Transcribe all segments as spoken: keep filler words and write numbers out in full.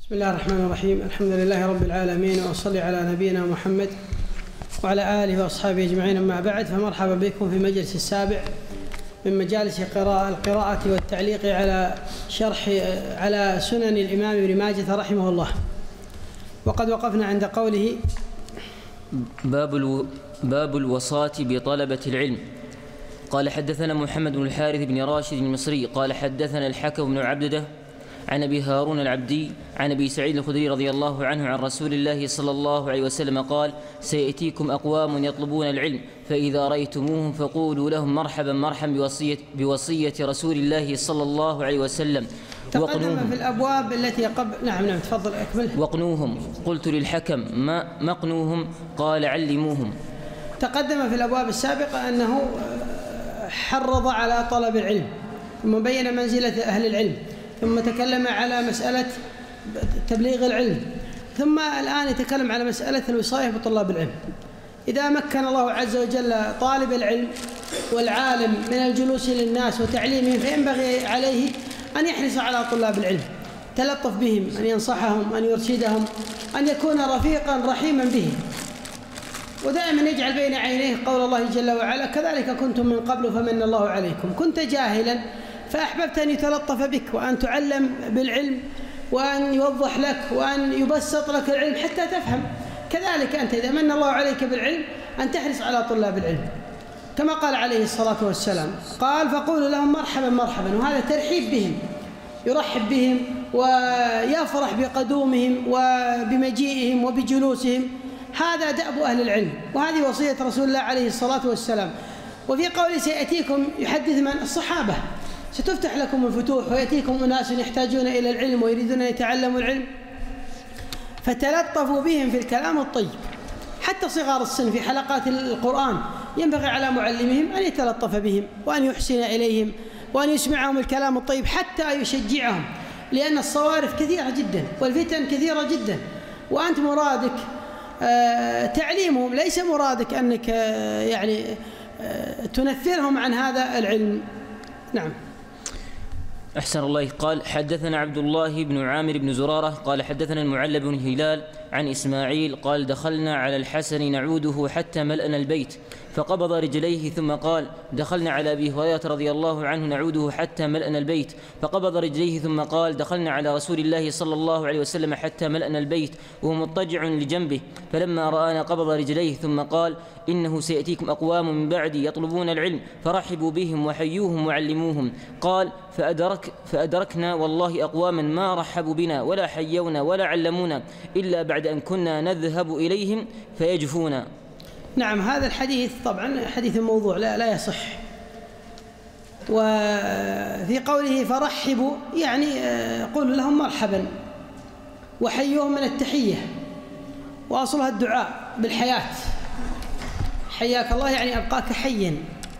بسم الله الرحمن الرحيم. الحمد لله رب العالمين، وأصلي على نبينا محمد وعلى آله وأصحابه أجمعين. أما بعد، فمرحبا بكم في مجلس السابع من مجالس قراءة القراءة والتعليق على شرح على سنن الإمام ابن ماجه رحمه الله. وقد وقفنا عند قوله: باب الو... باب الوصاة بطلبة العلم. قال: حدثنا محمد بن الحارث بن راشد المصري قال: حدثنا الحكم بن عبده عن أبي هارون العبدي عن أبي سعيد الخدري رضي الله عنه عن رسول الله صلى الله عليه وسلم قال: سيأتيكم أقوام يطلبون العلم، فإذا رأيتموهم فقولوا لهم مرحبا مرحبا بوصية, بوصية رسول الله صلى الله عليه وسلم. تقدم في الأبواب التي قبل. نعم نعم تفضل أكمل. وقنوهم. قلت للحكم: ما مقنوهم؟ قال: علموهم. تقدم في الأبواب السابقة أنه حرض على طلب العلم، ثم بين منزلة أهل العلم، ثم تكلم على مسألة تبليغ العلم، ثم الآن يتكلم على مسألة الوصاية بطلاب العلم. إذا مكن الله عز وجل طالب العلم والعالم من الجلوس للناس وتعليمهم، فينبغي عليه أن يحرص على طلاب العلم، تلطف بهم، أن ينصحهم، أن يرشدهم، أن يكون رفيقا رحيما بهم، ودائما يجعل بين عينيه قول الله جل وعلا: كذلك كنتم من قبل فمن الله عليكم. كنت جاهلا فأحببت أن يتلطف بك وأن تعلم بالعلم وأن يوضح لك وأن يبسط لك العلم حتى تفهم. كذلك أنت إذا من الله عليك بالعلم أن تحرص على طلاب العلم، كما قال عليه الصلاة والسلام، قال: فقولوا لهم مرحبا مرحبا. وهذا ترحيب بهم، يرحب بهم ويفرح بقدومهم وبمجيئهم وبجلوسهم. هذا دأب أهل العلم، وهذه وصية رسول الله عليه الصلاة والسلام. وفي قوله سيأتيكم يحدث من الصحابة: ستفتح لكم الفتوح ويأتيكم أناس يحتاجون إلى العلم ويريدون أن يتعلموا العلم، فتلطفوا بهم في الكلام الطيب. حتى صغار السن في حلقات القرآن ينبغي على معلمهم أن يتلطف بهم وأن يحسن إليهم وأن يسمعهم الكلام الطيب حتى يشجعهم، لأن الصوارف كثيرة جدا والفتن كثيرة جدا، وأنت مرادك آه تعليمهم، ليس مرادك أنك آه يعني آه تنفرهم عن هذا العلم. نعم. أحسن الله. قال: حدثنا عبد الله بن عامر بن زرارة قال: حدثنا المعلى بن هلال عن إسماعيل قال: دخلنا على الحسن نعوده حتى ملأنا البيت، فقبض رجليه ثم قال: دخلنا على أبي هريرة رضي الله عنه نعوده حتى ملأنا البيت، فقبض رجليه ثم قال: دخلنا على رسول الله صلى الله عليه وسلم حتى ملأنا البيت وهو مضطجع لجنبه، فلما رآنا قبض رجليه ثم قال: إنه سيأتيكم أقوام من بعدي يطلبون العلم، فرحبوا بهم وحيوهم وعلموهم. قال: فأدرك فأدركنا والله أقواما ما رحبوا بنا ولا حيونا ولا علمونا إلا بعد أن كنا نذهب إليهم فيجفونا. نعم، هذا الحديث طبعا حديث موضوع لا, لا يصح. وفي قوله فرحبوا يعني قولوا لهم مرحبا وحيوهم من التحية، وأصلها الدعاء بالحياة، حياك الله يعني أبقاك حيا.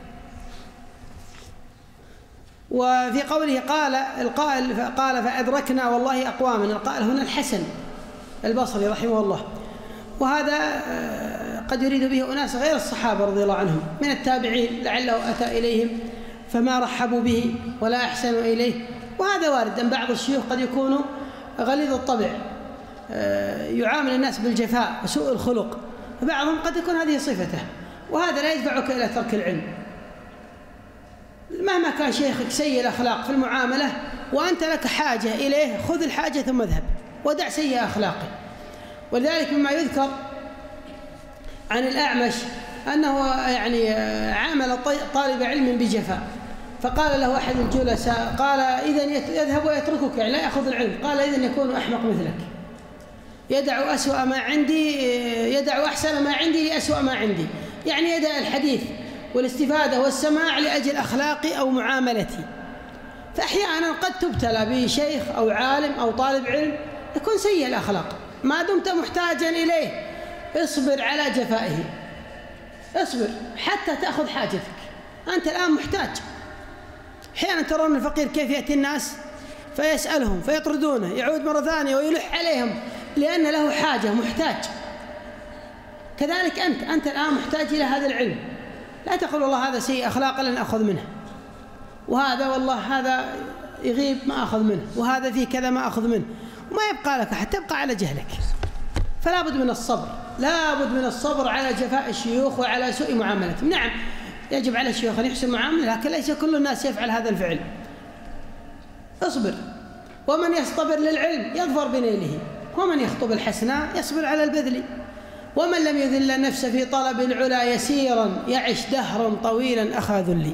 وفي قوله قال القائل قال فأدركنا والله أقواما، القائل هنا الحسن البصري رحمه الله، وهذا قد يريد به أناس غير الصحابة رضي الله عنهم من التابعين، لعله أتى إليهم فما رحبوا به ولا أحسنوا إليه. وهذا وارد أن بعض الشيوخ قد يكون غليظ الطبع، يعامل الناس بالجفاء وسوء الخلق، فبعضهم قد يكون هذه صفته، وهذا لا يدفعك إلى ترك العلم. مهما كان شيخك سيء الأخلاق في المعاملة وأنت لك حاجة إليه، خذ الحاجة ثم اذهب ودع سيء أخلاقه. ولذلك مما يذكر عن الأعمش أنه يعني عامل طالب علم بجفاء، فقال له أحد الجلساء قال: إذن يذهب ويتركك، يعني لا يأخذ العلم. قال: إذن يكون أحمق مثلك، يدع أسوأ ما عندي يدع أحسن ما عندي لأسوأ ما عندي، يعني يدع الحديث والاستفادة والسماع لأجل أخلاقي أو معاملتي. فأحيانا قد تبتلى بشيخ أو عالم أو طالب علم يكون سيء الأخلاق، ما دمت محتاجا إليه اصبر على جفائه، اصبر حتى تأخذ حاجتك. أنت الآن محتاج. أحيانا ترون الفقير كيف يأتي الناس فيسألهم فيطردونه، يعود مرة ثانية ويلح عليهم لأن له حاجة، محتاج. كذلك أنت أنت الآن محتاج إلى هذا العلم، لا تقول والله هذا سيء أخلاق لن أخذ منه، وهذا والله هذا يغيب ما أخذ منه، وهذا فيه كذا ما أخذ منه، وما يبقى لك أحد، تبقى على جهلك. فلا بد من الصبر، لا بد من الصبر على جفاء الشيوخ وعلى سوء معاملتهم. نعم يجب على الشيوخ أن يحسن معاملة، لكن ليس كل الناس يفعل هذا الفعل. اصبر، ومن يصطبر للعلم يظفر بنيله، ومن يخطب الحسناء يصبر على البذل، ومن لم يذل نفسه في طلب العلا يسيرا يعش دهرا طويلا أخا ذلي.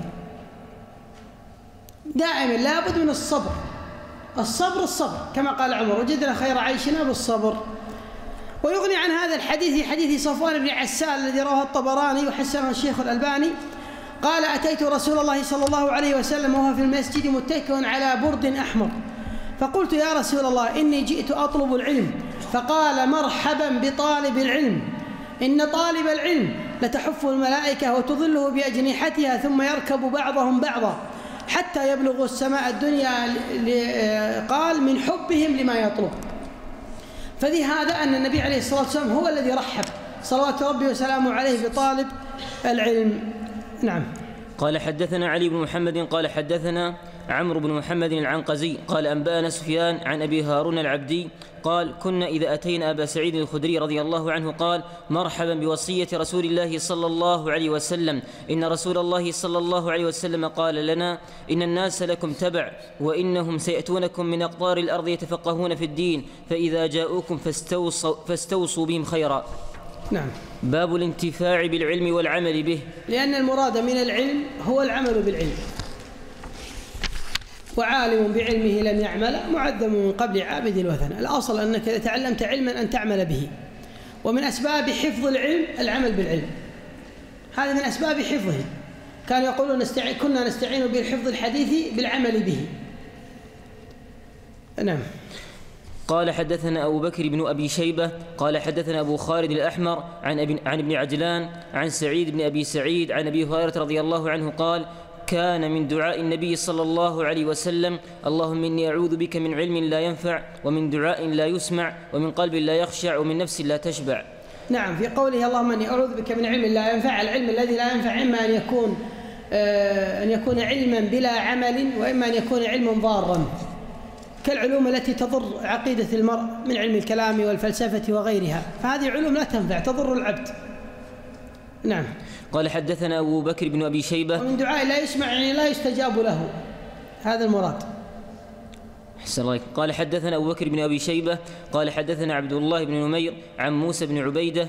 دائما لا بد من الصبر، الصبر الصبر كما قال عمر: وجدنا خير عيشنا بالصبر. ويغني عن هذا الحديث حديث صفوان بن عسال الذي رواه الطبراني وحسنه الشيخ الألباني قال: أتيت رسول الله صلى الله عليه وسلم وهو في المسجد متكئ على برد أحمر، فقلت: يا رسول الله إني جئت أطلب العلم. فقال: مرحبا بطالب العلم، إن طالب العلم لتحفه الملائكة وتظله بأجنحتها ثم يركب بعضهم بعضا حتى يبلغوا السماء الدنيا، قال: من حبهم لما يطلب. فذي هذا أن النبي عليه الصلاة والسلام هو الذي رحب صلوات ربي وسلامه عليه بطالب العلم. نعم. قال: حدثنا علي بن محمد قال حدثنا عمرو بن محمد العنقزي قال أنبأنا سفيان عن أبي هارون العبدي قال: كنا إذا أتينا أبا سعيد الخدري رضي الله عنه قال: مرحبا بوصية رسول الله صلى الله عليه وسلم، إن رسول الله صلى الله عليه وسلم قال لنا: إن الناس لكم تبع، وإنهم سيأتونكم من أقطار الأرض يتفقهون في الدين، فإذا جاءوكم فاستوصوا, فاستوصوا بهم خيرا. نعم. باب الانتفاع بالعلم والعمل به، لأن المراد من العلم هو العمل بالعلم، وعالم بعلمه لم يعمل معذب من قبل عابد الوثن. الأصل أنك إذا تعلمت علما أن تعمل به، ومن أسباب حفظ العلم العمل بالعلم، هذا من أسباب حفظه. كانوا يقولون نستعين كنا نستعين بحفظ الحديث بالعمل به. نعم. قال: حدثنا أبو بكر بن أبي شيبة قال حدثنا أبو خالد الأحمر عن, أبي عن ابن عجلان عن سعيد بن أبي سعيد عن أبي هريرة رضي الله عنه قال: كان من دعاء النبي صلى الله عليه وسلم: اللهم إني أعوذ بك من علم لا ينفع، ومن دعاء لا يسمع، ومن قلب لا يخشع، ومن نفس لا تشبع. نعم. في قوله: اللهم إني أعوذ بك من علم لا ينفع، العلم الذي لا ينفع إما أن يكون آه أن يكون علما بلا عمل، وإما أن يكون علما ضارا، كالعلوم التي تضر عقيدة المرء من علم الكلام والفلسفة وغيرها، فهذه علوم لا تنفع تضر العبد. نعم. قال: حدثنا أبو بكر بن أبي شيبة. ومن دعاء لا يسمع يعني لا يستجاب له، هذا المراد. أحسن الله. قال: حدثنا أبو بكر بن أبي شيبة قال حدثنا عبد الله بن نمير عن موسى بن عبيدة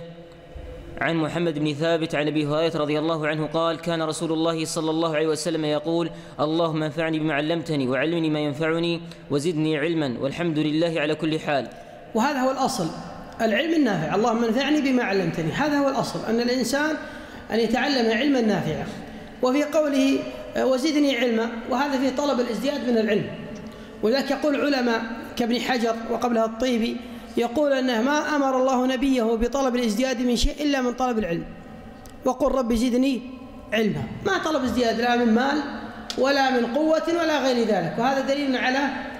عن محمد بن ثابت عن أبي هريرة رضي الله عنه قال: كان رسول الله صلى الله عليه وسلم يقول: اللهم انفعني بما علمتني وعلمني ما ينفعني وزدني علما، والحمد لله على كل حال. وهذا هو الأصل، العلم النافع. اللهم انفعني بما علمتني، هذا هو الأصل، أن الإنسان أن يتعلم علما نافعا. وفي قوله وزدني علما، وهذا في طلب الازدياد من العلم. ولذلك يقول علماء كابن حجر وقبلها الطيبي يقول أنه ما أمر الله نبيه بطلب الازدياد من شيء إلا من طلب العلم، وقل رب زدني علما. ما طلب ازدياد لا من مال ولا من قوة ولا غير ذلك، وهذا دليل على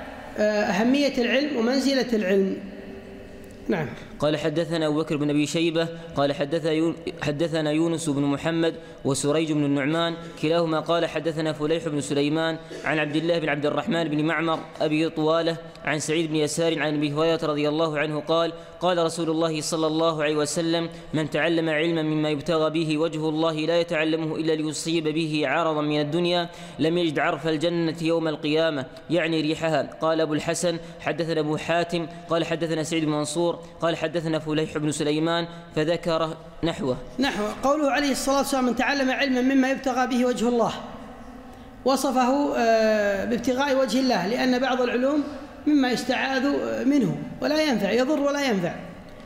أهمية العلم ومنزلة العلم. نعم. قال: حدثنا أبو بكر بن أبي شيبة قال حدثنا يونس بن محمد وسريج بن النعمان كلاهما قال حدثنا فليح بن سليمان عن عبد الله بن عبد الرحمن بن معمر أبي طوالة عن سعيد بن يسار عن أبي هريرة رضي الله عنه قال: قال رسول الله صلى الله عليه وسلم: من تعلم علما مما يبتغى به وجه الله لا يتعلمه إلا ليصيب به عرضا من الدنيا لم يجد عرف الجنة يوم القيامة، يعني ريحها. قال أبو الحسن: حدثنا أبو حاتم قال حدثنا سعيد بن منصور قال حدثنا فليح بن سليمان فذكر نحوه. نحو قوله عليه الصلاة والسلام: من تعلم علما مما يبتغى به وجه الله، وصفه بابتغاء وجه الله، لأن بعض العلوم مما يستعاذ منه ولا ينفع، يضر ولا ينفع،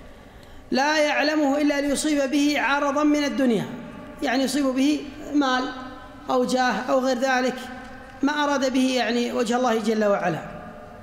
لا يعلمه إلا ليصيب به عرضا من الدنيا، يعني يصيب به مال أو جاه أو غير ذلك، ما أراد به يعني وجه الله جل وعلا.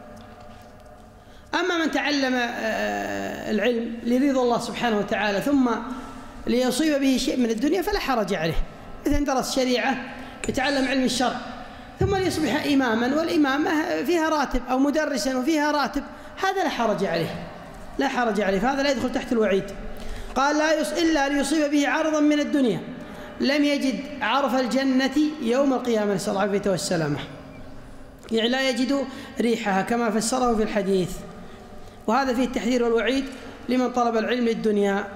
أما من تعلم العلم لرضا الله سبحانه وتعالى ثم ليصيب به شيء من الدنيا فلا حرج عليه، مثل درس شريعة يتعلم علم الشرع ثم ليصبح إماما، والإمامة فيها راتب، أو مدرسا وفيها راتب، هذا لا حرج عليه، لا حرج عليه، فهذا لا يدخل تحت الوعيد. قال: لا يص إلا ليصيب به عرضا من الدنيا لم يجد عرف الجنة يوم القيامة، نسأل الله العافية والسلامة، يعني لا يجد ريحها كما فسره في الحديث. وهذا فيه التحذير والوعيد لمن طلب العلم للدنيا.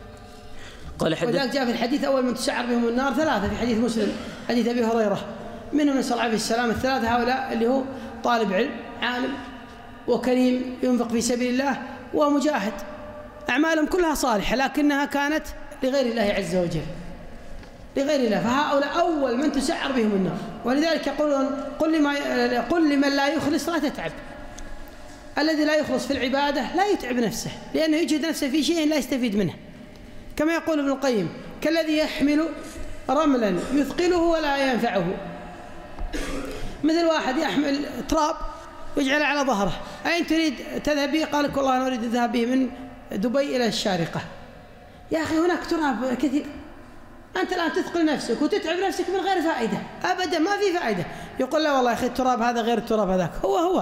قال حدث وذلك جاء في الحديث أول من تسعر بهم النار ثلاثة في حديث مسلم حديث أبي هريرة، منهم نسأل الله عليه السلام. الثلاثة هؤلاء اللي هو طالب علم عالم وكريم ينفق في سبيل الله ومجاهد، أعمالهم كلها صالحة لكنها كانت لغير الله عز وجل، لغير الله، فهؤلاء أول من تسعر بهم النار. ولذلك يقولون قل لما قل لمن لا يخلص لا تتعب. الذي لا يخلص في العبادة لا يتعب نفسه، لأنه يجهد نفسه في شيء لا يستفيد منه، كما يقول ابن القيم كالذي يحمل رملا يثقله ولا ينفعه. مثل واحد يحمل تراب ويجعله على ظهره، أين تريد تذهب به؟ قال لك والله أنا أريد الذهاب به من دبي إلى الشارقة. يا أخي هناك تراب كثير، أنت الآن تثقل نفسك وتتعب نفسك من غير فائدة أبدا، ما في فائدة. يقول لا والله يا أخي التراب هذا غير التراب هذاك، هو هو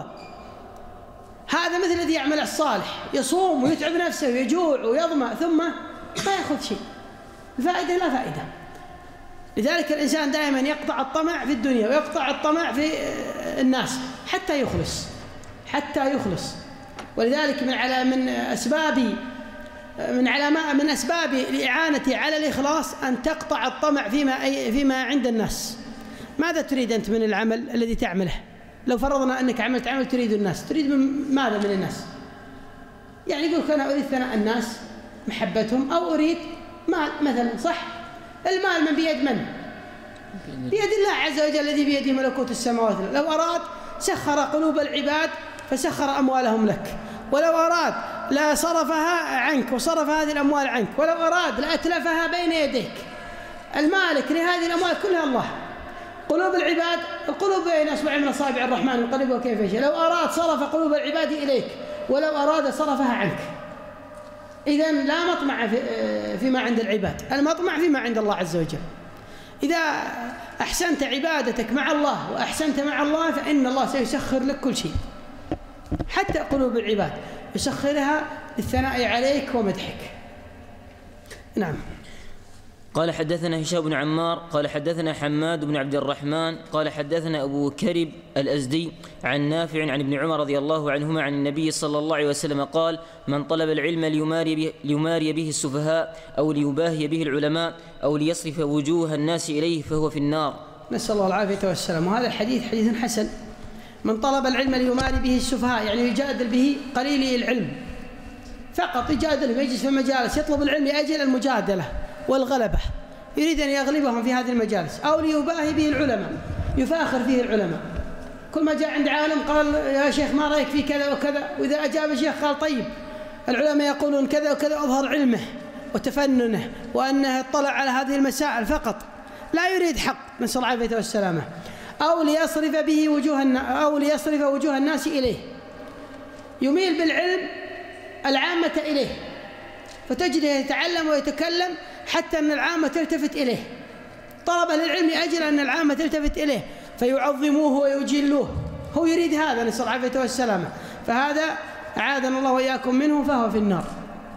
هذا مثل الذي يعمل الصالح، يصوم ويتعب نفسه ويجوع ويظمأ ثم ما يأخذ شيء، الفائدة لا فائدة. لذلك الإنسان دائما يقطع الطمع في الدنيا ويقطع الطمع في الناس حتى يخلص، حتى يخلص. ولذلك من على من أسباب من علامات من أسباب الإعانة على الإخلاص أن تقطع الطمع فيما فيما عند الناس. ماذا تريد أنت من العمل الذي تعمله؟ لو فرضنا أنك عملت عمل تريد الناس، تريد من ماذا من الناس؟ يعني يقول أنا أريد ثناء الناس، محبتهم، أو أريد مال مثلا، صح؟ المال من بيد من؟ بيد الله عز وجل الذي بيده ملكوت السماوات. لو أراد سخر قلوب العباد فسخر أموالهم لك، ولو أراد لا صرفها عنك وصرف هذه الأموال عنك، ولو أراد لأتلفها بين يديك. المالك لهذه الأموال كلها الله. قلوب العباد، القلوب بين أصبع من أصابع الرحمن يقلبها كيف يشاء. لو أراد صرف قلوب العباد إليك، ولو أراد صرفها عنك. إذن لا مطمع في فيما عند العباد، المطمع فيما عند الله عز وجل. إذا أحسنت عبادتك مع الله وأحسنت مع الله فإن الله سيسخر لك كل شيء، حتى قلوب العباد يسخرها للثناء عليك ومدحك. نعم. قال حدثنا هشام بن عمار قال حدثنا حماد بن عبد الرحمن قال حدثنا أبو كرب الأزدي عن نافع عن ابن عمر رضي الله عنهما عن النبي صلى الله عليه وسلم قال: من طلب العلم ليماري به, ليماري به السفهاء أو ليباهي به العلماء أو ليصرف وجوه الناس إليه فهو في النار. نسأل الله العافية والسلام. وهذا الحديث حديث حسن. من طلب العلم ليماري به السفهاء، يعني يجادل به قليلي العلم فقط، يجادل يجلس في المجالس يطلب العلم لأجل المجادلة والغلبة، يريد أن يغلبهم في هذه المجالس، أو ليباهي به العلماء يفاخر فيه العلماء. كل ما جاء عند عالم قال يا شيخ ما رأيك في كذا وكذا، وإذا أجاب الشيخ قال طيب العلماء يقولون كذا وكذا، أظهر علمه وتفننه وأنه اطلع على هذه المسائل فقط، لا يريد حق، نسأل الله العافية والسلامة. أو ليصرف به وجوه أو ليصرف وجوه الناس إليه، يميل بالعلم العامة إليه، فتجده يتعلم ويتكلم حتى أن العامة تلتفت إليه. طلب للعلم أجل أن العامة تلتفت إليه فيعظموه ويجلوه، هو يريد هذا، نسأل الله العافية والسلامة. فهذا أعاذنا الله وإياكم منه فهو في النار.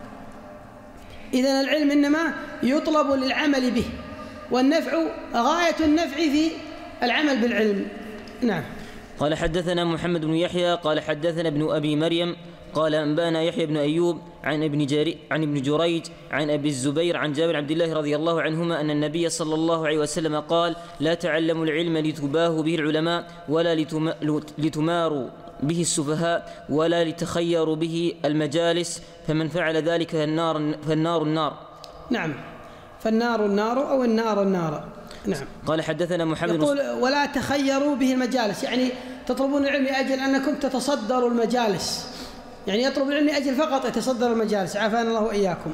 إذن العلم إنما يطلب للعمل به، والنفع غاية النفع في العمل بالعلم. نعم. قال حدثنا محمد بن يحيى قال حدثنا ابن أبي مريم قال أنبانا يحيى بن أيوب عن ابن جري عن ابن جريج عن أبي الزبير عن جابر عبد الله رضي الله عنهما أن النبي صلى الله عليه وسلم قال: لا تعلموا العلم لتباهوا به العلماء ولا لتماروا به السفهاء ولا لتخيروا به المجالس، فمن فعل ذلك فالنار فالنار النار. نعم، فالنار النار أو النار النار. نعم. قال حدثنا محمد يقول ولا تخيروا به المجالس، يعني تطلبون العلم لأجل أنكم تتصدروا المجالس، يعني يطلب العلم لأجل فقط يتصدر المجالس، عافانا الله وإياكم.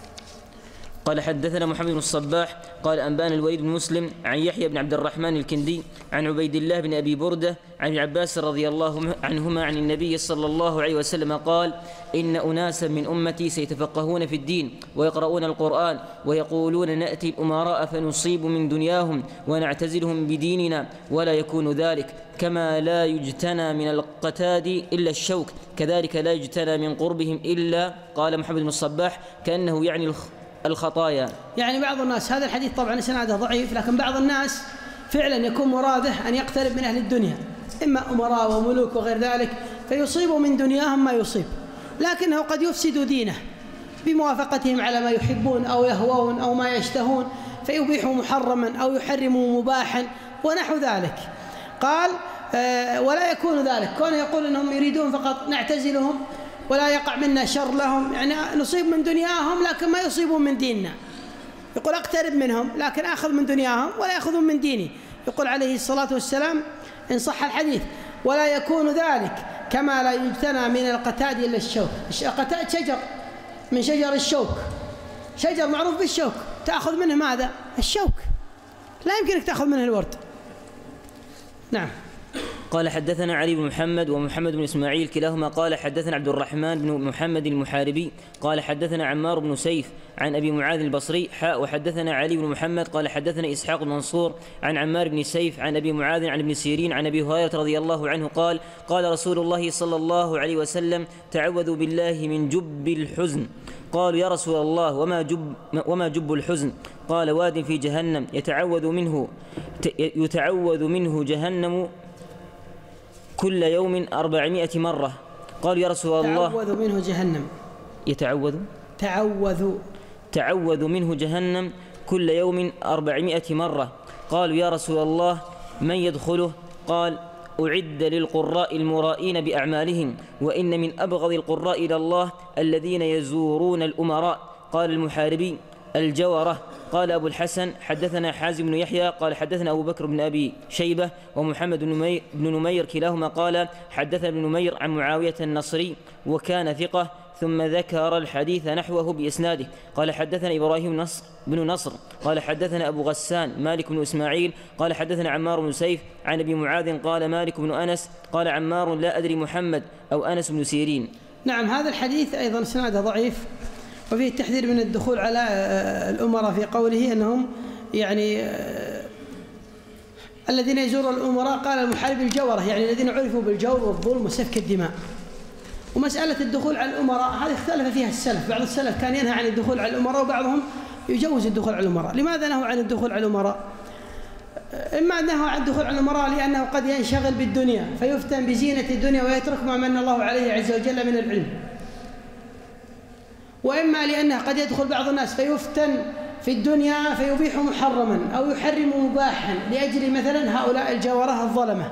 قال حدثنا محمد بن الصباح قال أنبانا الوليد بن مسلم عن يحيى بن عبد الرحمن الكندي عن عبيد الله بن أبي بردة عن عباس رضي الله عنهما عن النبي صلى الله عليه وسلم قال: إن أناسا من أمتي سيتفقهون في الدين ويقرؤون القرآن ويقولون نأتي الأمراء فنصيب من دنياهم ونعتزلهم بديننا، ولا يكون ذلك، كما لا يجتنى من القتاد إلا الشوك كذلك لا يجتنى من قربهم إلا. قال محمد بن الصباح كأنه يعني الخ الخطايا. يعني بعض الناس، هذا الحديث طبعا سناده ضعيف، لكن بعض الناس فعلا يكون مراده أن يقترب من أهل الدنيا، إما أمراء وملوك وغير ذلك، فيصيب من دنياهم ما يصيب، لكنه قد يفسد دينه بموافقتهم على ما يحبون أو يهوون أو ما يشتهون، فيبيحوا محرما أو يحرموا مباحا ونحو ذلك. قال آه ولا يكون ذلك كونه يقول أنهم يريدون فقط نعتزلهم ولا يقع منا شر لهم، يعني نصيب من دنياهم لكن ما يصيبون من ديننا. يقول أقترب منهم لكن أخذ من دنياهم ولا يأخذون من ديني. يقول عليه الصلاة والسلام إن صح الحديث: ولا يكون ذلك كما لا يجتنى من القتاد إلا الشوك. القتاد شجر من شجر الشوك، شجر معروف بالشوك، تأخذ منه ماذا؟ الشوك، لا يمكنك تأخذ منه الورد. نعم. قال حدثنا علي بن محمد ومحمد بن إسماعيل كلاهما قال حدثنا عبد الرحمن بن محمد المحاربي قال حدثنا عمار بن سيف عن أبي معاذ البصري حاء وحدثنا علي بن محمد قال حدثنا إسحاق بن منصور عن عمار بن سيف عن أبي معاذ عن ابن سيرين عن أبي هريرة رضي الله عنه قال قال رسول الله صلى الله عليه وسلم: تعوذوا بالله من جب الحزن. قالوا: يا رسول الله وما جب, وما جب الحزن؟ قال: واد في جهنم يتعوذ منه يتعوذ منه جهنم كل يوم أربعمائة مرة. قالوا: يا رسول الله تعوذ منه جهنم يتعوذ تعوذ تعوذ منه جهنم كل يوم أربعمائة مرة. قالوا: يا رسول الله من يدخله؟ قال: أعد للقراء المرائين بأعمالهم، وإن من أبغض القراء إلى الله الذين يزورون الأمراء. قال المحاربي: الجورة. قال أبو الحسن: حدثنا حازم بن يحيى قال حدثنا أبو بكر بن أبي شيبة ومحمد بن نمير كلاهما قال حدثنا ابن نمير عن معاوية النصري وكان ثقة، ثم ذكر الحديث نحوه بإسناده. قال حدثنا إبراهيم نصر بن نصر قال حدثنا أبو غسان مالك بن إسماعيل قال حدثنا عمار بن سيف عن أبي معاذ قال مالك بن أنس قال عمار: لا أدري محمد أو أنس بن سيرين. نعم. هذا الحديث أيضا سناده ضعيف، وفيه التحذير من الدخول على الأمراء في قوله أنهم يعني الذين يزورون الأمراء. قال المحارب: الجورة، يعني الذين عرفوا بالجور والظلم وسفك الدماء. ومسألة الدخول على الأمراء هذه اختلف فيها السلف، بعض السلف كان ينهى عن الدخول على الأمراء وبعضهم يجوز الدخول على الأمراء. لماذا نهوا عن الدخول على الأمراء؟ إما نهوا عن الدخول على الأمراء لأنه قد ينشغل بالدنيا فيفتن بزينة الدنيا ويترك ما من الله عليه عز وجل من العلم، وإما لأنه قد يدخل بعض الناس فيفتن في الدنيا فيبيح محرما أو يحرم مباحا لأجل مثلا هؤلاء الجورة الظلمة،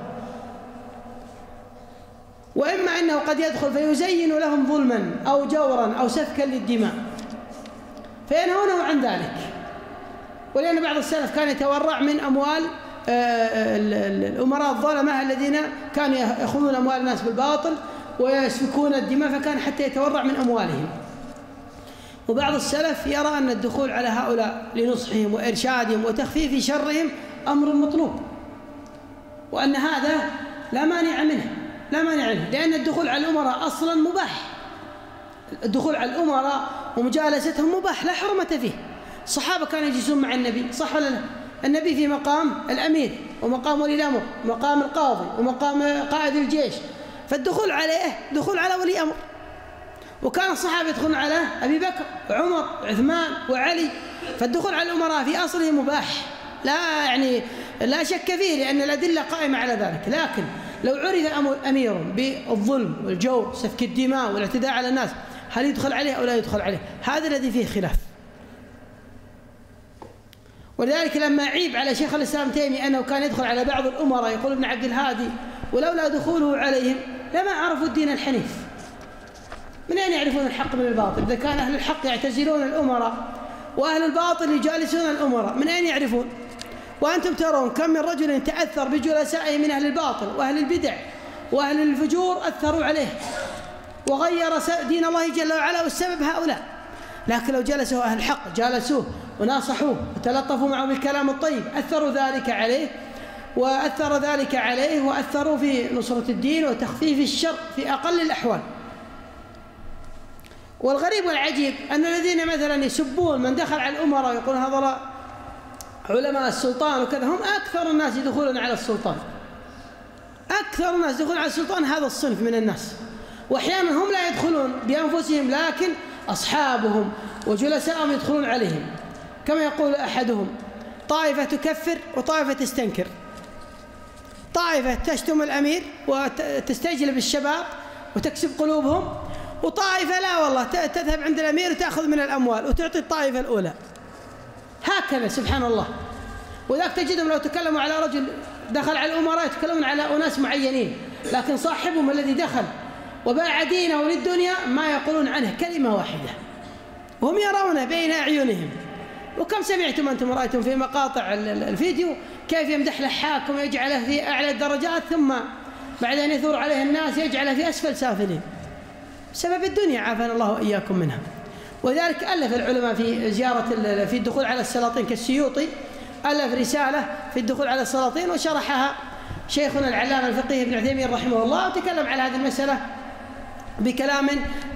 وإما أنه قد يدخل فيزين لهم ظلما أو جورا أو سفكا للدماء فينهونه عن ذلك. ولأن بعض السلف كان يتورع من أموال الأمراء الظلمة الذين كانوا يأخذون أموال الناس بالباطل ويسفكون الدماء، فكان حتى يتورع من أموالهم. وبعض السلف يرى أن الدخول على هؤلاء لنصحهم وإرشادهم وتخفيف شرهم أمر مطلوب، وأن هذا لا مانع منه لا مانع منه لأن الدخول على الأمراء أصلا مباح. الدخول على الأمراء ومجالستهم مباح لا حرمة فيه. الصحابة كانوا يجلسون مع النبي، صح ولا لا؟ النبي في مقام الأمير ومقام ولي الأمر ومقام القاضي ومقام قائد الجيش، فالدخول عليه دخول على ولي أمر. وكان الصحابة يدخلون على أبي بكر وعمر وعثمان وعلي، فالدخول على الأمراء في أصله مباح لا يعني لا شك فيه لأن الأدلة قائمة على ذلك. لكن لو عرف أمير بالظلم والجور سفك الدماء والاعتداء على الناس هل يدخل عليه أو لا يدخل عليه؟ هذا الذي فيه خلاف. ولذلك لما عيب على شيخ الإسلام تيمي أنه كان يدخل على بعض الأمراء يقول ابن عبد الهادي ولولا دخوله عليهم لما عرفوا الدين الحنيف. من أين يعرفون الحق من الباطل؟ إذا كان أهل الحق يعتزلون الأمراء وأهل الباطل يجالسون الأمراء من أين يعرفون؟ وأنتم ترون كم من رجل تأثر بجلسائه من أهل الباطل وأهل البدع وأهل الفجور أثروا عليه وغير دين الله جل وعلا، والسبب هؤلاء. لكن لو جلسوا أهل الحق جالسوه وناصحوه وتلطفوا معه بالكلام الطيب أثروا ذلك عليه وأثر ذلك عليه وأثروا في نصرة الدين وتخفيف الشر في أقل الأحوال. والغريب والعجيب أن الذين مثلا يسبون من دخل على الأمراء ويقولون هذا علماء السلطان وكذا هم أكثر الناس يدخلون على السلطان. أكثر الناس يدخلون على السلطان هذا الصنف من الناس، وأحيانا هم لا يدخلون بأنفسهم لكن أصحابهم وجلسائهم يدخلون عليهم. كما يقول أحدهم: طائفة تكفر وطائفة تستنكر. طائفة تشتم الأمير وتستجلب الشباب وتكسب قلوبهم، وطائفة لا والله تذهب عند الأمير وتأخذ من الأموال وتعطي الطائفة الأولى، هكذا سبحان الله. وذاك تجدهم لو تكلموا على رجل دخل على الأمراء يتكلمون على أناس معينين، لكن صاحبهم الذي دخل وباع دينه للدنيا ما يقولون عنه كلمة واحدة وهم يرونه بين أعينهم. وكم سمعتم أنتم رأيتم في مقاطع الفيديو كيف يمدح له حاكم ويجعله في أعلى الدرجات، ثم بعد أن يثور عليه الناس يجعله في أسفل سافلين بسبب الدنيا، عافانا الله وإياكم منها. وذلك ألف العلماء في زيارة في الدخول على السلاطين كالسيوطي، ألف رسالة في الدخول على السلاطين وشرحها شيخنا العلامة الفقيه ابن عثيمين رحمه الله، وتكلم على هذه المسألة بكلام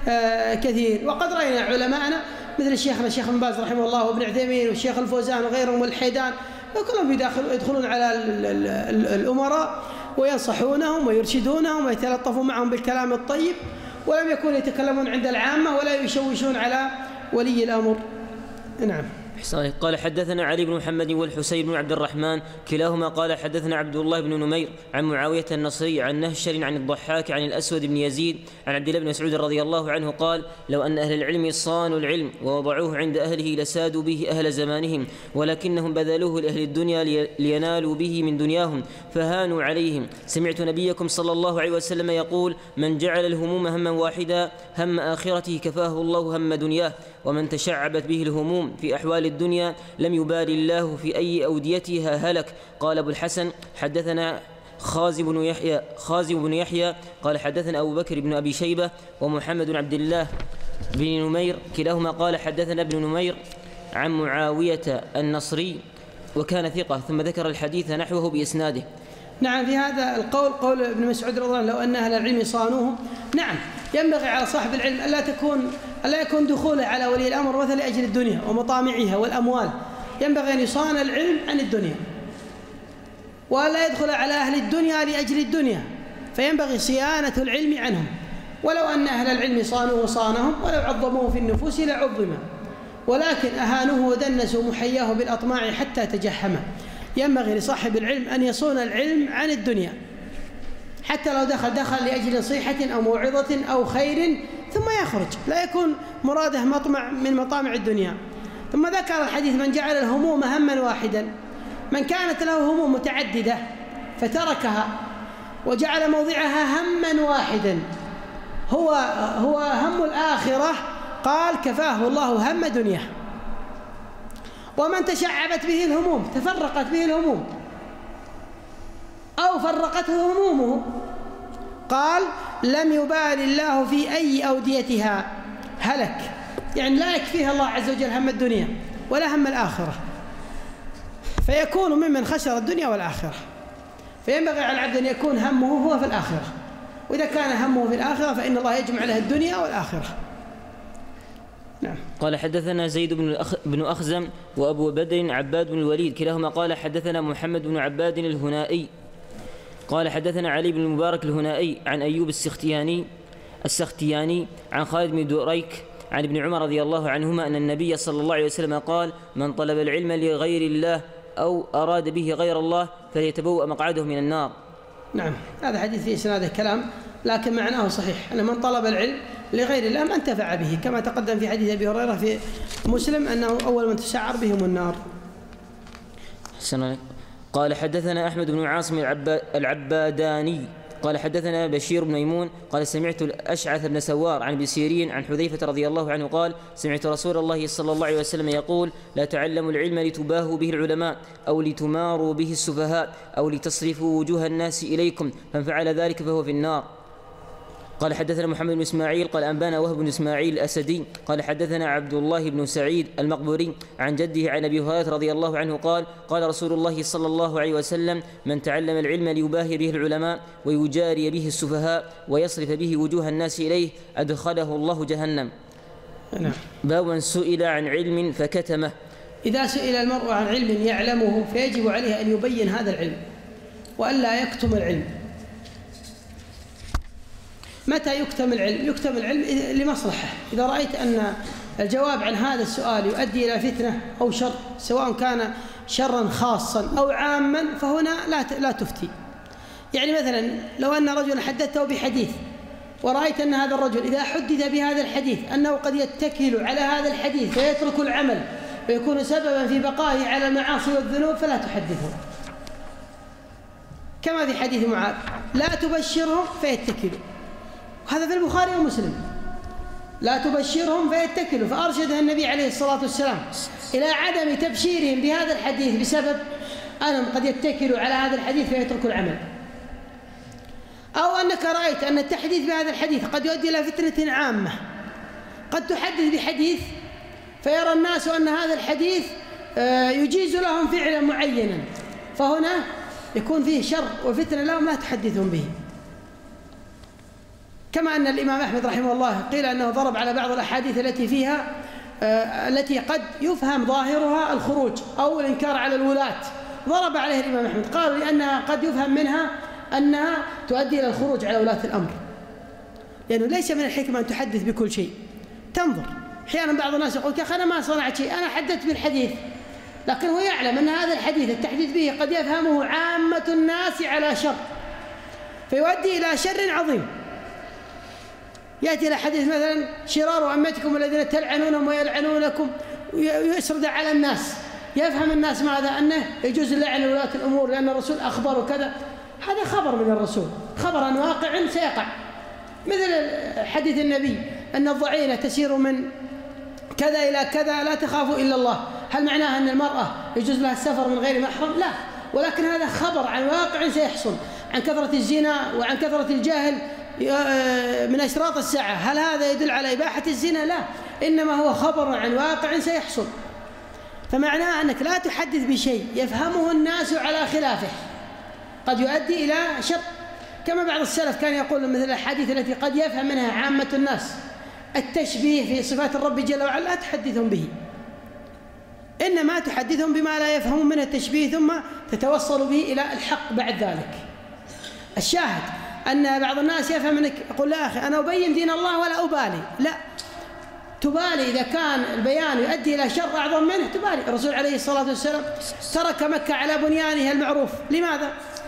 كثير. وقد رأينا علماءنا مثل شيخنا الشيخ ابن باز رحمه الله وابن عثيمين والشيخ الفوزان وغيرهم والحيدان، وكلهم يدخلون على الأمراء وينصحونهم ويرشدونهم ويتلطفون معهم بالكلام الطيب، ولم يكونوا يتكلمون عند العامة ولا يشوشون على ولي الأمر. نعم. قال حدثنا علي بن محمد والحسين بن عبد الرحمن كلاهما قال حدثنا عبد الله بن نمير عن معاوية النصري عن نهشل عن الضحاك عن الأسود بن يزيد عن عبد الله بن مسعود رضي الله عنه قال لو أن أهل العلم صانوا العلم ووضعوه عند أهله لسادوا به أهل زمانهم، ولكنهم بذلوه لأهل الدنيا لينالوا به من دنياهم فهانوا عليهم. سمعت نبيكم صلى الله عليه وسلم يقول من جعل الهموم هما واحدا هم آخرته كفاه الله هم دنياه، ومن تشعبت به الهموم في أحوال الدنيا لم يبال الله في أي أوديتها هلك. قال أبو الحسن حدثنا خازي بن يحيى خازي بن يحيى قال حدثنا أبو بكر بن أبي شيبة ومحمد بن عبد الله بن نمير كلاهما قال حدثنا ابن نمير عن معاوية النصري وكان ثقة، ثم ذكر الحديث نحوه بإسناده. نعم، في هذا القول قول ابن مسعود رضي الله عنه لو أن أهل العلم صانوهم. نعم، ينبغي على صاحب العلم ألا تكون ألا يكون دخوله على ولي الأمر مثل لأجل الدنيا ومطامعها والأموال، ينبغي أن يصان العلم عن الدنيا ولا يدخل على أهل الدنيا لأجل الدنيا، فينبغي صيانة العلم عنهم. ولو أن أهل العلم صانوه صانهم ولو عظموه في النفوس لعظم، ولكن أهانوه ودنسوا محياه بالأطماع حتى تجحمه. ينبغي لصاحب العلم أن يصون العلم عن الدنيا، حتى لو دخل دخل لأجل نصيحة أو موعظة أو خير ثم يخرج، لا يكون مراده مطمع من مطامع الدنيا. ثم ذكر الحديث من جعل الهموم هما واحدا، من كانت له هموم متعددة فتركها وجعل موضعها هما واحدا هو هو هم الآخرة، قال كفاه الله هم دنياه. ومن تشعبت به الهموم تفرقت به الهموم أو فرقته همومه، قال لم يبال الله في أي أوديتها هلك، يعني لا يكفيها الله عز وجل هم الدنيا ولا هم الآخرة، فيكون ممن خسر الدنيا والآخرة. فينبغي على العبد أن يكون همه هو في الآخرة، وإذا كان همه في الآخرة فإن الله يجمع له الدنيا والآخرة. نعم. قال حدثنا زيد بن, الأخ... بن أخزم وأبو بدر عباد بن الوليد كلاهما قال حدثنا محمد بن عباد الهنائي قال حدثنا علي بن المبارك الهنائي عن أيوب السختياني السختياني عن خالد بن دريك عن ابن عمر رضي الله عنهما أن النبي صلى الله عليه وسلم قال من طلب العلم لغير الله أو أراد به غير الله فليتبوأ مقعده من النار. نعم، هذا حديث في إسناده كلام لكن معناه صحيح، أن من طلب العلم لغير الله ما انتفع به، كما تقدم في حديث أبي هريرة في مسلم أنه أول من تسعر بهم النار. قال حدثنا أحمد بن عاصم العباداني قال حدثنا بشير بن ميمون قال سمعت الأشعث بن سوار عن ابن سيرين عن حذيفة رضي الله عنه قال سمعت رسول الله صلى الله عليه وسلم يقول لا تعلموا العلم لتباهوا به العلماء أو لتماروا به السفهاء أو لتصرفوا وجوه الناس إليكم، فمن فعل ذلك فهو في النار. قال حدثنا محمد بن إسماعيل قال أنبانا وهب بن إسماعيل الأسدي قال حدثنا عبد الله بن سعيد المقبوري عن جده عن أبي هريرة رضي الله عنه قال قال رسول الله صلى الله عليه وسلم من تعلم العلم ليباهي به العلماء ويجاري به السفهاء ويصرف به وجوه الناس إليه أدخله الله جهنم. نعم. باب سئل عن علم فكتمه. إذا سئل المرء عن علم يعلمه فيجب عليه أن يبين هذا العلم وألا يكتم العلم. متى يكتم العلم؟ يكتم العلم لمصلحة. إذا رأيت أن الجواب عن هذا السؤال يؤدي إلى فتنة أو شر، سواء كان شرا خاصا أو عاما، فهنا لا لا تفتي. يعني مثلا لو أن رجلا حدثته بحديث ورأيت أن هذا الرجل إذا حدث بهذا الحديث أنه قد يتكل على هذا الحديث فيترك العمل ويكون سببا في بقائه على المعاصي والذنوب فلا تحدثه، كما في حديث معاذ لا تبشرهم فيتكلوا، وهذا في البخاري ومسلم، لا تبشرهم فيتكلوا، فأرشدها النبي عليه الصلاة والسلام إلى عدم تبشيرهم بهذا الحديث بسبب أنهم قد يتكلوا على هذا الحديث فيتركوا العمل. أو أنك رأيت أن التحديث بهذا الحديث قد يؤدي إلى فتنة عامة، قد تحدث بحديث فيرى الناس أن هذا الحديث يجيز لهم فعلا معينا، فهنا يكون فيه شر وفتنة لهم لا تحدثهم به. كما أن الإمام أحمد رحمه الله قيل أنه ضرب على بعض الأحاديث التي فيها التي قد يفهم ظاهرها الخروج أو الإنكار على الولاة، ضرب عليه الإمام أحمد، قالوا لأنها قد يفهم منها أنها تؤدي إلى الخروج على ولاة الأمر، لأنه ليس من الحكمة أن تحدث بكل شيء، تنظر. أحيانا بعض الناس يقول يا أخي أنا ما صنعت شيء، أنا حدثت بالحديث، لكن هو يعلم أن هذا الحديث التحديث به قد يفهمه عامة الناس على شر فيؤدي إلى شر عظيم. يأتي إلى حديث مثلا شرار أمتكم الذين تلعنونهم ويلعنونكم ويسرد على الناس، يفهم الناس ماذا؟ أنه يجوز اللعن ولاة الأمور لأن الرسول أخبر وكذا، هذا خبر من الرسول، خبر عن واقع سيقع، مثل حديث النبي أن الضعينة تسير من كذا إلى كذا لا تخافوا إلا الله، هل معناه أن المرأة يجوز لها السفر من غير محرم؟ لا، ولكن هذا خبر عن واقع سيحصل، عن كثرة الزنا وعن كثرة الجاهل من أشراط الساعة، هل هذا يدل على إباحة الزنا؟ لا، إنما هو خبر عن واقع سيحصل. فمعناه أنك لا تحدث بشيء يفهمه الناس على خلافه قد يؤدي إلى شر، كما بعض السلف كان يقول مثل الحديث التي قد يفهم منها عامة الناس التشبيه في صفات الرب جل وعلا لا تحدثهم به، إنما تحدثهم بما لا يفهمون منه التشبيه ثم تتوصل به إلى الحق بعد ذلك. الشاهد أن بعض الناس يفهم أنك يقول لا أخي أنا أبين دين الله ولا أبالي، لا، تبالي إذا كان البيان يؤدي إلى شر أعظم منه تبالي. الرسول عليه الصلاة والسلام ترك مكة على بنيانها المعروف، لماذا؟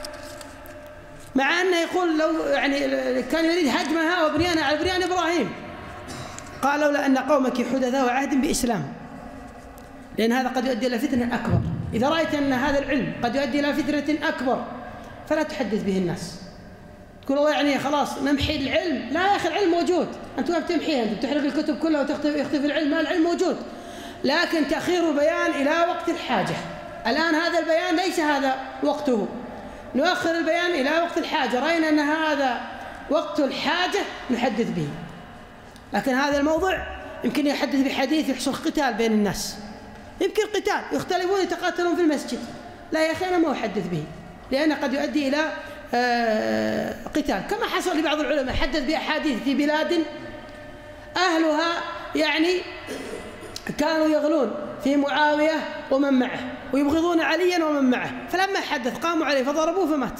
مع أنه يقول لو يعني كان يريد هدمها وبنيانها على بنيان إبراهيم، قال لولا أن قومك حدثاء عهد بإسلام، لأن هذا قد يؤدي إلى فتنة أكبر. إذا رأيت أن هذا العلم قد يؤدي إلى فتنة أكبر فلا تحدث به الناس، تقول الله يعني خلاص نمحي العلم، لا يا أخي العلم موجود، أنت ما بتمحيه، أنت بتحرق الكتب كلها وتختفي العلم، ما العلم موجود، لكن تأخير البيان إلى وقت الحاجة. الآن هذا البيان ليس هذا وقته، نؤخر البيان إلى وقت الحاجة، رأينا أن هذا وقت الحاجة نحدث به. لكن هذا الموضوع يمكن يحدث بحديث يحصل قتال بين الناس، يمكن قتال يختلفون يتقاتلون في المسجد، لا يا أخي أنا ما أحدث به لأنه قد يؤدي إلى آه قتال، كما حصل لبعض العلماء حدث بأحاديث في بلاد أهلها يعني كانوا يغلون في معاوية ومن معه ويبغضون عليا ومن معه، فلما حدث قاموا عليه فضربوه فمات.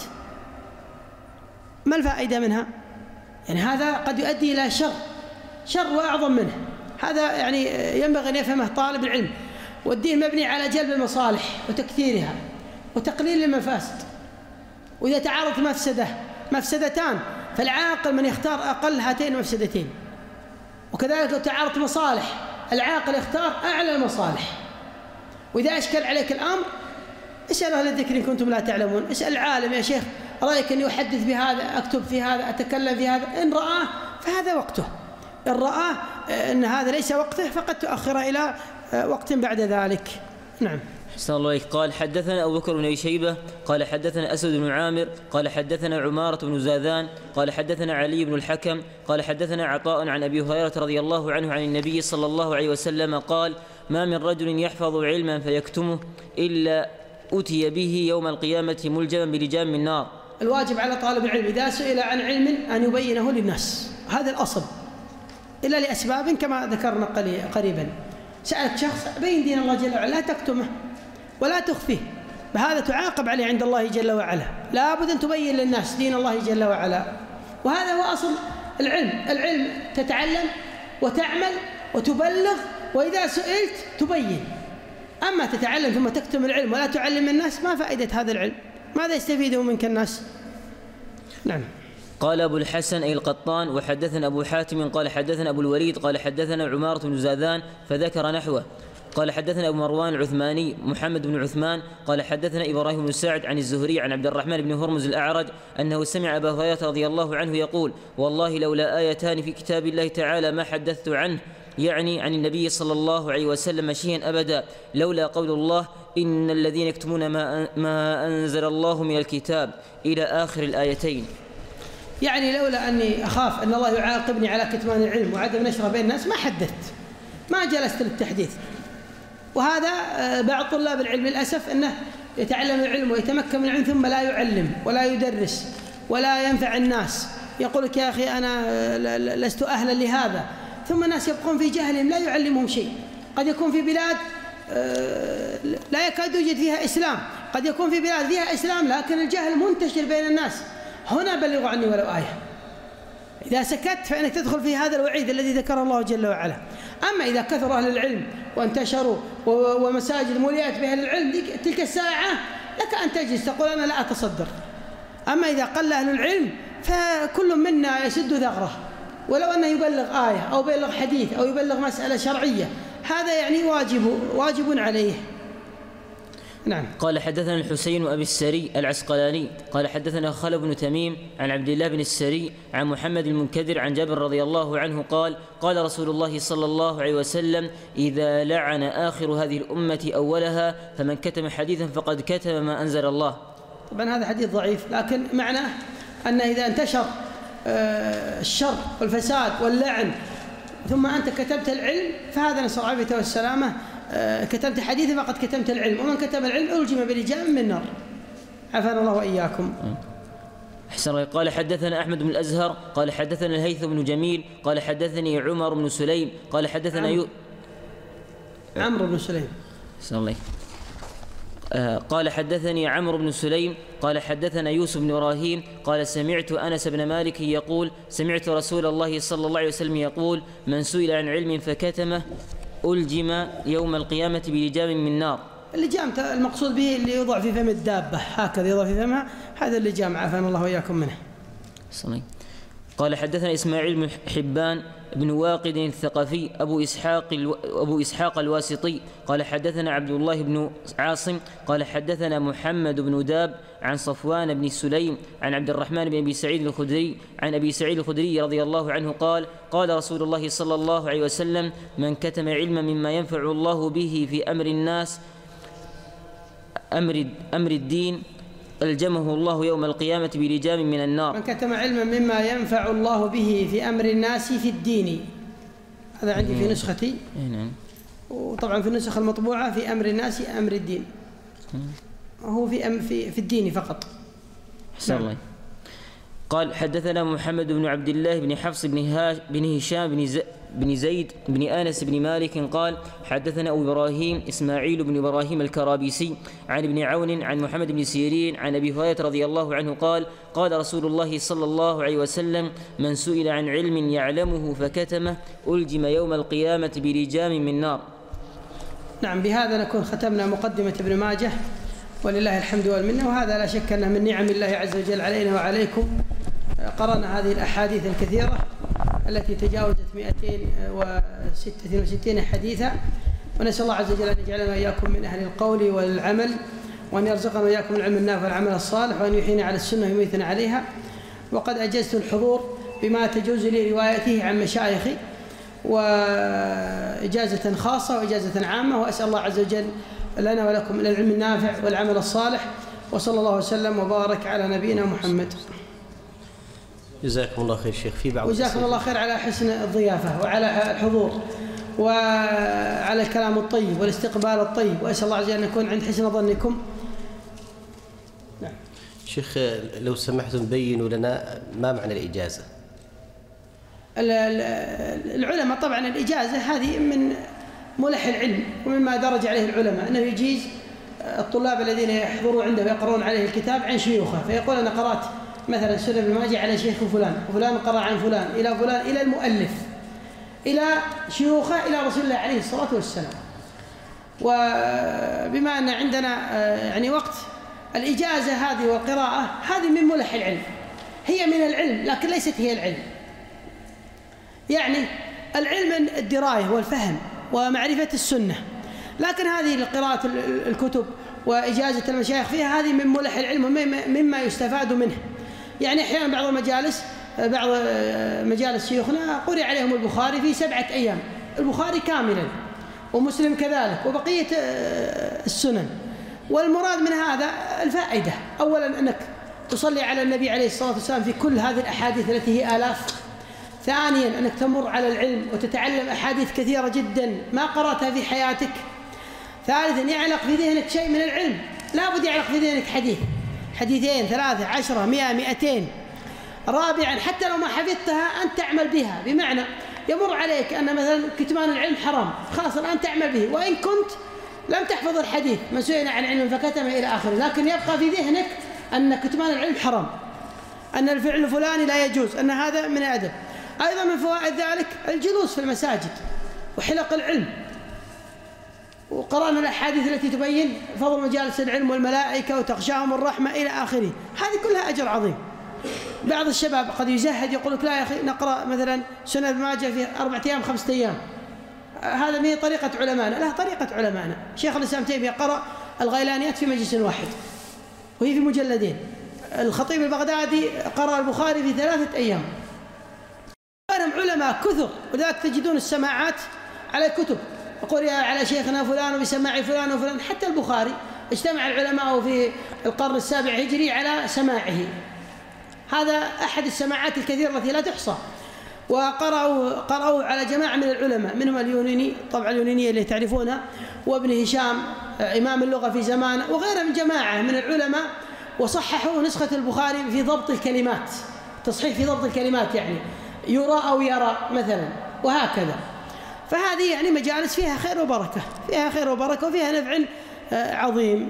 ما الفائدة منها؟ يعني هذا قد يؤدي إلى شر شر وأعظم منه، هذا يعني ينبغي أن يفهمه طالب العلم. والدين مبني على جلب المصالح وتكثيرها وتقليل المفاسد، وإذا تعارضت مفسدة مفسدتان فالعاقل من يختار أقل هاتين المفسدتين، وكذلك لو تعارضت مصالح العاقل يختار أعلى المصالح. وإذا أشكل عليك الأمر اسأل أهل الذكر إن كنتم لا تعلمون، اسأل العالم يا شيخ رأيك أني أحدث بهذا، أكتب في هذا، أتكلم في هذا، إن رآه فهذا وقته، إن رآه أن هذا ليس وقته فقد تؤخر إلى وقت بعد ذلك. نعم. أحسن الله إليك. قال حدثنا أبو بكر بن أبي شيبة قال حدثنا أسود بن عامر قال حدثنا عمارة بن زاذان قال حدثنا علي بن الحكم قال حدثنا عطاء عن أبي هريرة رضي الله عنه عن النبي صلى الله عليه وسلم قال ما من رجل يحفظ علما فيكتمه إلا أتي به يوم القيامة ملجما بلجام من نار. الواجب على طالب العلم إذا سئل عن علم أن يبينه للناس، هذا الأصل، إلا لأسباب كما ذكرنا قريبا. سألك شخص بين دين الله جل وعلا لا تكتمه ولا تخفيه، بهذا تعاقب عليه عند الله جل وعلا، لا بد أن تبين للناس دين الله جل وعلا، وهذا هو أصل العلم. العلم تتعلم وتعمل وتبلغ، وإذا سئلت تبين. أما تتعلم ثم تكتم العلم ولا تعلم الناس ما فائدة هذا العلم؟ ماذا يستفيده منك الناس؟ نعم. قال أبو الحسن أي القطان وحدثنا أبو حاتم قال حدثنا أبو الوليد قال حدثنا عمارة بن زاذان فذكر نحوه. قال حدثنا أبو مروان العثماني محمد بن عثمان قال حدثنا إبراهيم بن سعد عن الزهري عن عبد الرحمن بن هرمز الأعرج أنه سمع أبا هريرة رضي الله عنه يقول والله لولا آيتان في كتاب الله تعالى ما حدثت عنه، يعني عن النبي صلى الله عليه وسلم شيئا أبدا، لولا قول الله إن الذين يكتمون ما ما أنزل الله من الكتاب إلى آخر الآيتين. يعني لولا أني أخاف أن الله يعاقبني على كتمان العلم وعدم نشره بين الناس ما حدثت، ما جلست للتحديث. وهذا بعض طلاب العلم للأسف أنه يتعلم العلم ويتمكن من العلم ثم لا يعلم ولا يدرس ولا ينفع الناس، يقول لك يا أخي أنا لست أهلا لهذا، ثم الناس يبقون في جهلهم لا يعلمهم شيء. قد يكون في بلاد لا يكاد يوجد فيها إسلام، قد يكون في بلاد فيها إسلام لكن الجهل منتشر بين الناس. هنا بلغوا عني ولو آية. إذا سكت فإنك تدخل في هذا الوعيد الذي ذكره الله جل وعلا. أما إذا كثر أهل العلم وانتشروا ومساجد مليئة بأهل العلم تلك الساعة لك أن تجلس تقول أنا لا أتصدر. أما إذا قل أهل العلم فكل منا يسد ثغره، ولو أنه يبلغ آية أو يبلغ حديث أو يبلغ مسألة شرعية هذا يعني واجب واجب عليه. نعم. قال حدثنا الحسين أبي السري العسقلاني قال حدثنا خالد بن تميم عن عبد الله بن السري عن محمد المنكدر عن جابر رضي الله عنه قال قال رسول الله صلى الله عليه وسلم إذا لعن آخر هذه الأمة أولها فمن كتم حديثا فقد كتم ما أنزل الله. طبعا هذا حديث ضعيف، لكن معناه أن إذا انتشر الشر والفساد واللعن ثم أنت كتبت العلم فهذا نسأل الله العافية والسلامة، كتبت حديثا فقد كتمت العلم، ومن كتب العلم ألجم بلجام من النار. عافانا الله وإياكم. أحسن. قال حدثنا أحمد بن الأزهر قال حدثنا الهيثم بن جميل قال حدثني عمر بن سليم قال حدثنا يو... عمرو بن سليم. أحسن الله. آه قال حدثني عمرو بن سليم قال حدثنا يوسف بن إبراهيم قال سمعت أنس بن مالك يقول سمعت رسول الله صلى الله عليه وسلم يقول من سئل عن علم فكتمه ألجم يوم القيامة بلجام من نار. اللجام المقصود به اللي يوضع في فم الدابة، هكذا يوضع في فمها، هذا اللجام عافانا الله وإياكم منه. صلي. قال حدثنا إسماعيل بن حبان بن واقد الثقفي أبو إسحاق الو... أبو إسحاق الواسطي قال حدثنا عبد الله بن عاصم قال حدثنا محمد بن داب عن صفوان بن سليم عن عبد الرحمن بن أبي سعيد الخدري عن أبي سعيد الخدري رضي الله عنه قال قال رسول الله صلى الله عليه وسلم من كتم علما مما ينفع الله به في أمر الناس أمر, أمر الدين ألجمه الله يوم القيامة بلجام من النار. من كتم علما مما ينفع الله به في أمر الناس في الدين، هذا عندي في نسختي، وطبعا في النسخ المطبوعة في أمر الناس أمر الدين، وهو في أم في في الدين فقط. حسن الله. قال حدثنا محمد بن عبد الله بن حفص بن هاش بن هشام بن ز بن زيد بن آنس بن مالك قال حدثنا أبو إبراهيم إسماعيل بن إبراهيم الكرابيسي عن ابن عون عن محمد بن سيرين عن أبي هريرة رضي الله عنه قال قال رسول الله صلى الله عليه وسلم من سئل عن علم يعلمه فكتمه ألجم يوم القيامة بلجام من نار. نعم، بهذا نكون ختمنا مقدمة ابن ماجه ولله الحمد والمنة، وهذا لا شك أنه من نعم الله عز وجل علينا وعليكم. قرأنا هذه الأحاديث الكثيرة التي تجاوزت مئتين وستة وستين حديثا، ونسأل الله عز وجل أن يجعلنا وإياكم من أهل القول والعمل، وأن يرزقنا وإياكم العلم النافع والعمل الصالح، وأن يحيينا على السنة ويميتنا عليها. وقد أجزت الحضور بما تجوز لي روايته عن مشايخي، وإجازة خاصة وإجازة عامة، وأسأل الله عز وجل لنا ولكم العلم النافع والعمل الصالح، وصلى الله وسلم وبارك على نبينا محمد. جزاكم الله خير شيخ. في بعض وجزاكم الله خير على حسن الضيافة وعلى الحضور وعلى الكلام الطيب والاستقبال الطيب، وأسأل الله عز وجل أن نكون عند حسن ظنكم. نعم. شيخ لو سمحتم بينوا لنا ما معنى الإجازة؟ العلماء طبعا الإجازة هذه من ملح العلم ومما درج عليه العلماء، أنه يجيز الطلاب الذين يحضرون عنده ويقرؤون عليه الكتاب عن شيوخه، فيقول أنا قرأت مثلا سنن ابن ماجه على شيخ فلان، وفلان قرأ عن فلان إلى فلان إلى المؤلف إلى شيوخه إلى رسول الله عليه الصلاة والسلام. وبما أن عندنا يعني وقت، الإجازة هذه والقراءة هذه من ملح العلم، هي من العلم لكن ليست هي العلم. يعني العلم الدراية والفهم ومعرفة السنة، لكن هذه قراءة الكتب وإجازة المشايخ فيها هذه من ملح العلم مما يستفاد منه. يعني أحيانا بعض المجالس بعض مجالس شيوخنا قرئ عليهم البخاري في سبعة أيام، البخاري كاملا ومسلم كذلك وبقية السنن. والمراد من هذا الفائدة، أولا أنك تصلي على النبي عليه الصلاة والسلام في كل هذه الأحاديث التي هي آلاف. ثانيا أنك تمر على العلم وتتعلم أحاديث كثيرة جدا ما قرأتها في حياتك. ثالثا يعلق في ذهنك شيء من العلم، لا بد يعلق في ذهنك حديث حديثين ثلاثة عشرة مئة مئتين. رابعا حتى لو ما حفظتها أن تعمل بها، بمعنى يمر عليك أن مثلا كتمان العلم حرام، خلاص الآن تعمل به، وإن كنت لم تحفظ الحديث ما سئل عن علم فكتم إلى آخره، لكن يبقى في ذهنك أن كتمان العلم حرام، أن الفعل الفلاني لا يجوز، أن هذا من الأدب. أيضا من فوائد ذلك الجلوس في المساجد وحلق العلم، وقرأنا الأحاديث التي تبين فضل مجالس العلم والملائكة وتغشاهم الرحمة إلى آخره، هذه كلها أجر عظيم. بعض الشباب قد يزهد يقول لك لا يا أخي نقرأ مثلا سنن ابن ماجه في أربعة أيام خمسة أيام، هذا من طريقة علمائنا. لا، طريقة علمائنا شيخ الإسلام تيمية قرأ الغيلانيات في مجلس واحد وهي في مجلدين، الخطيب البغدادي قرأ البخاري في ثلاثة أيام. كانوا علماء كثر، ولذلك تجدون السماعات على الكتب، يقول على شيخنا فلان وبسماع فلان وفلان. حتى البخاري اجتمع العلماء في القرن السابع هجري على سماعه، هذا أحد السماعات الكثيرة التي لا تحصى. وقرأوا قرأوا على جماعة من العلماء، منهم اليوناني طبعا اليونانية اللي تعرفونها، وابن هشام إمام اللغة في زمانه، وغيره من جماعة من العلماء، وصححوا نسخة البخاري في ضبط الكلمات، تصحيح في ضبط الكلمات، يعني يرى أو يرى مثلا، وهكذا. فهذه يعني مجالس فيها خير وبركة، فيها خير وبركة وفيها نفع عظيم.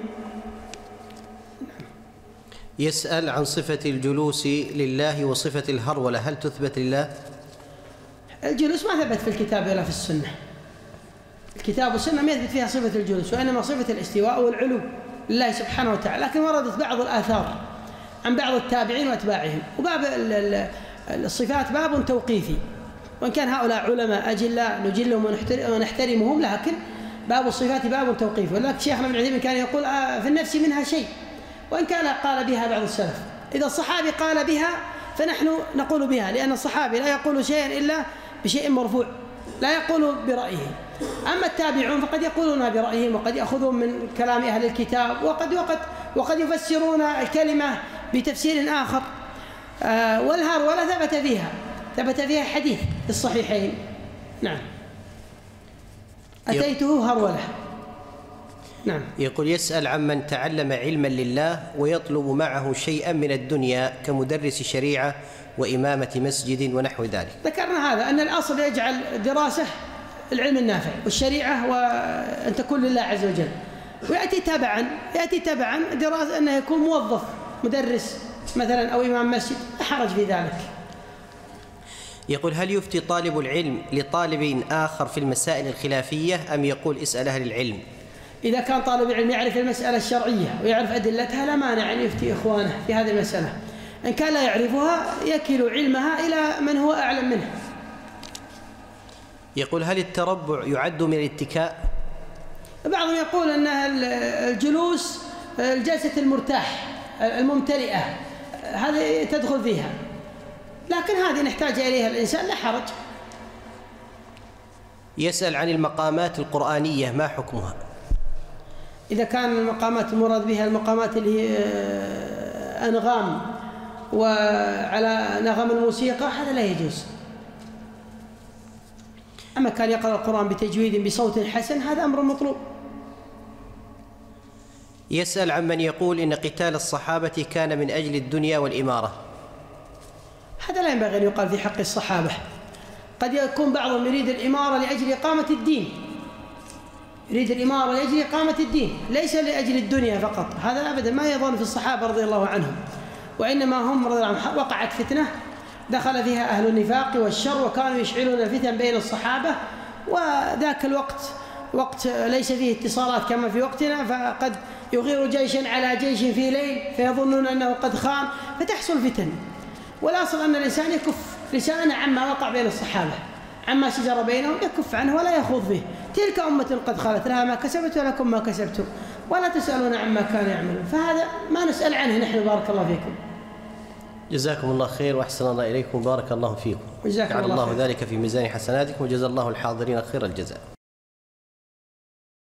يسأل عن صفة الجلوس لله وصفة الهرولة، هل تثبت لله؟ الجلوس ما ثبت في الكتاب ولا في السنة. الكتاب والسنة ما يثبت فيها صفة الجلوس، وإنما صفة الاستواء والعلو لله سبحانه وتعالى، لكن وردت بعض الآثار عن بعض التابعين وأتباعهم. وباب الصفات باب توقيفي، وإن كان هؤلاء علماء أجلاء نجلهم ونحترمهم، لكن باب الصفات باب توقيفي. ولذلك شيخنا ابن عثيمين كان يقول في النفس منها شيء، وإن كان قال بها بعض السلف. إذا الصحابي قال بها فنحن نقول بها، لأن الصحابي لا يقول شيئا إلا بشيء مرفوع، لا يقول برأيه. أما التابعون فقد يقولون برأيهم، وقد يأخذون من كلام أهل الكتاب، وقد وقد وقد يفسرون الكلمة بتفسير آخر. آه والهرولة ثبت فيها ثبت فيها حديث في الصحيحين. نعم، أتيته هرولة. نعم. يقول يسأل عمن تعلم علما لله ويطلب معه شيئا من الدنيا كمدرس شريعة وإمامة مسجد ونحو ذلك. ذكرنا هذا أن الأصل يجعل دراسة العلم النافع والشريعة وأن تكون لله عز وجل، ويأتي تبعا يأتي تبعا دراسة أنه يكون موظف مدرس مثلا أو إمام مسجد، لا حرج في ذلك. يقول هل يفتي طالب العلم لطالب آخر في المسائل الخلافية أم يقول اسأل أهل العلم؟ إذا كان طالب العلم يعرف المسألة الشرعية ويعرف أدلتها لا مانع أن يفتي إخوانه في هذه المسألة. إن كان لا يعرفها يكل علمها إلى من هو أعلم منه. يقول هل التربع يعد من الاتكاء؟ بعضهم يقول أن الجلوس الجلسة المرتاح الممتلئة هذه تدخل فيها، لكن هذه نحتاج إليها الإنسان، لا حرج. يسأل عن المقامات القرآنية ما حكمها؟ إذا كان المقامات المراد بها المقامات اللي هي أنغام وعلى نغم الموسيقى هذا لا يجوز. أما كان يقرأ القرآن بتجويد بصوت حسن هذا أمر مطلوب. يسأل عمن يقول إن قتال الصحابة كان من أجل الدنيا والإمارة. هذا لا ينبغي أن يقال في حق الصحابة. قد يكون بعضهم يريد الإمارة لأجل إقامة الدين، يريد الإمارة لأجل إقامة الدين، ليس لأجل الدنيا فقط. هذا أبدا ما يظن في الصحابة رضي الله عنهم، وإنما هم رضي الله عنهم وقعت فتنة دخل فيها أهل النفاق والشر وكانوا يشعلون الفتن بين الصحابة، وذاك الوقت وقت ليس فيه اتصالات كما في وقتنا، فقد يغير جيشا على جيش في ليل فيظنون أنه قد خان فتحصل فتن. والأصل أن الإنسان يكف لسانه عما وقع بين الصحابة، عما شجر بينهم يكف عنه ولا يخوض به. تلك أمة قد خلت، لها ما كسبت ولكم ما كسبتم ولا تسألون عما كانوا يعملون، فهذا ما نسأل عنه نحن. بارك الله فيكم. جزاكم الله خير وأحسن الله إليكم، بارك الله فيكم، جعل الله ذلك في ميزان حسناتكم، وجزا الله الحاضرين خير الجزاء.